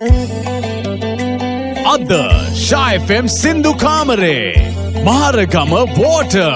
අද Shy FM සින්දු කාමරේ Maharagama water.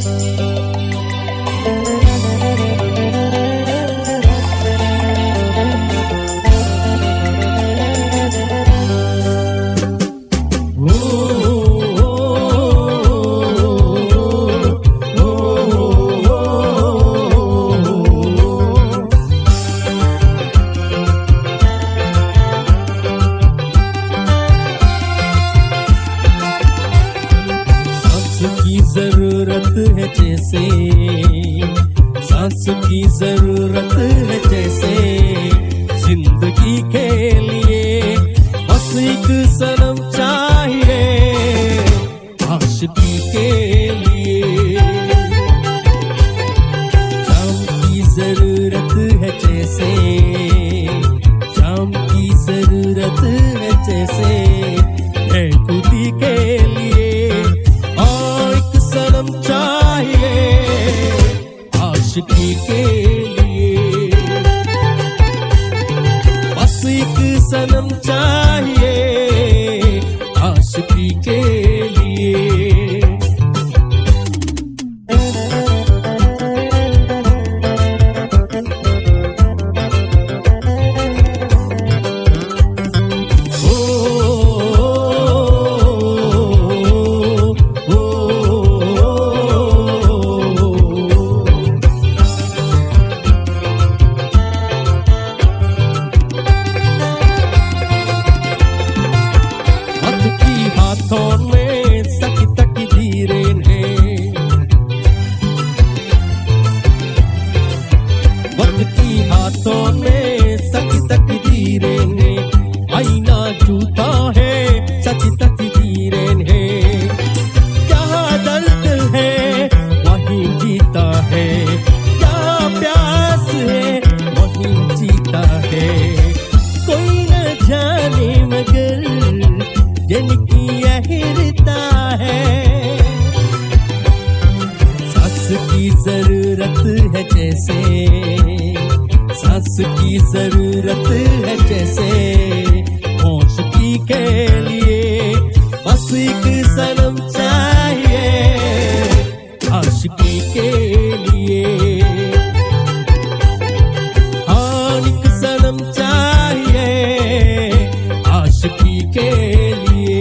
सांस की जरूरत है जैसे जिंदगी के लिए बस एक सनम चाहिए आशिकी के लिए शाम की जरूरत है जैसे शाम की जरूरत है जैसे है खुदी के लिए और एक सनम चाहिए आशिकी के लिए बस एक सनम चाहिए आशिकी के लिए सांस की जरूरत है जैसे मौसकी के लिए बस एक सनम चाहिए आशिकी के लिए हाँ एक सनम चाहिए आशिकी के लिए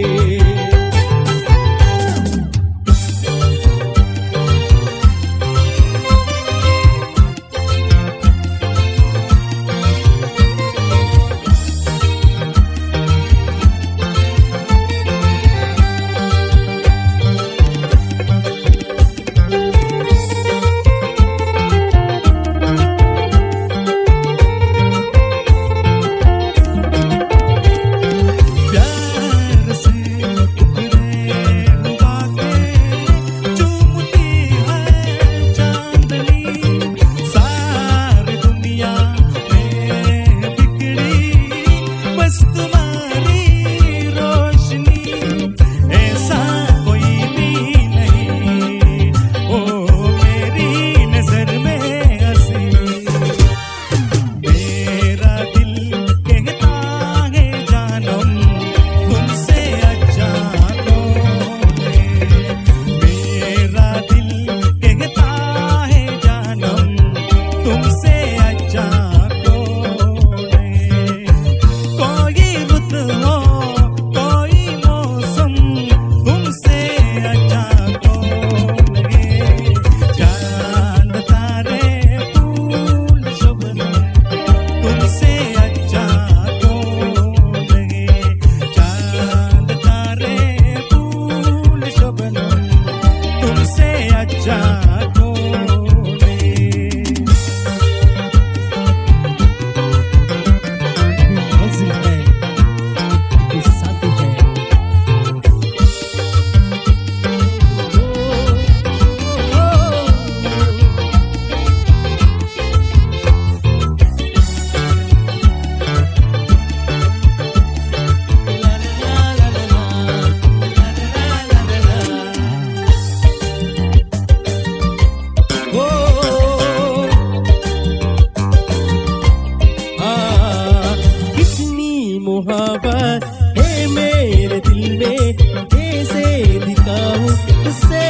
मोहब्बत है मेरे दिल में, कैसे दिखाऊं उसे,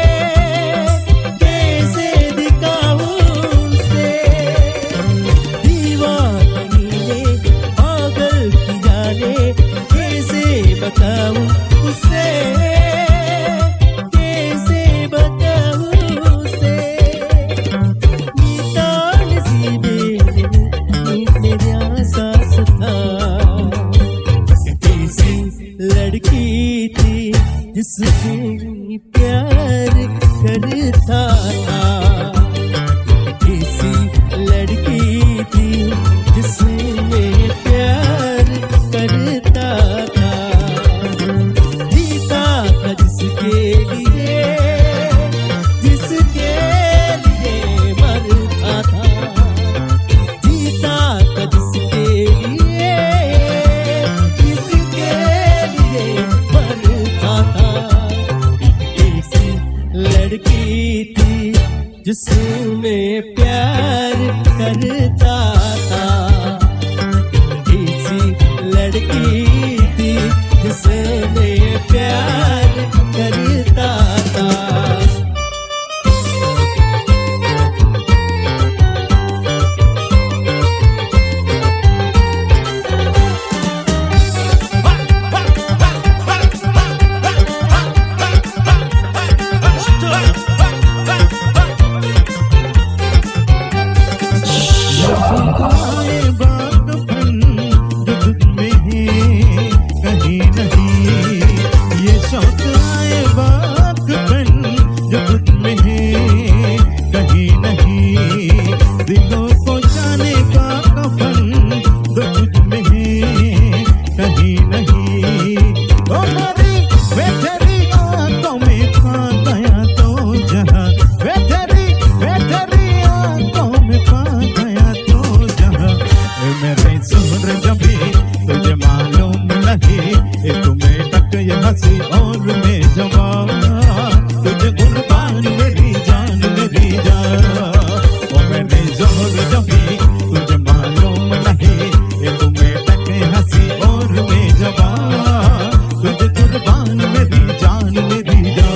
कैसे दिखाऊं उसे। दीवानी ने पागल की जाने, कैसे बताऊं उसे, कैसे बताऊं उसे। नीतान सी मेरे आसास था, कैसी लड़की थी जिससे प्यार करता था, कैसी लड़की थी जिससे मैं प्यार करता था। जीता था जिसके लिए, जिसके लिए मरता था। जीता था जिसके लिए, जिसके लिए मरता था। ऐसी लड़की थी जिसमें प्यार करता था, ऐसी लड़की थी जिसमें प्यार करता था। दिलों को जाने का कफन दो तुझ में है कहीं नहीं। ओ मेरी वे तेरी आंखों में पा गया तो जहां, वे तेरी आंखों में पा गया तो जहां। मेरे सुर जबी तुझे मालूम नहीं, तुम्हें टक ये हंसी और मैं जवान, तुझे कुर्बान मेरी जान मेरी जान। जबी तुझे मालूम नहीं, तुम्हें टके हंसी और मैं जवान, तुझे कुर्बान मेरी जान मेरी जान।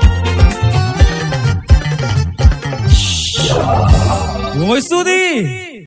Oi, Sudi!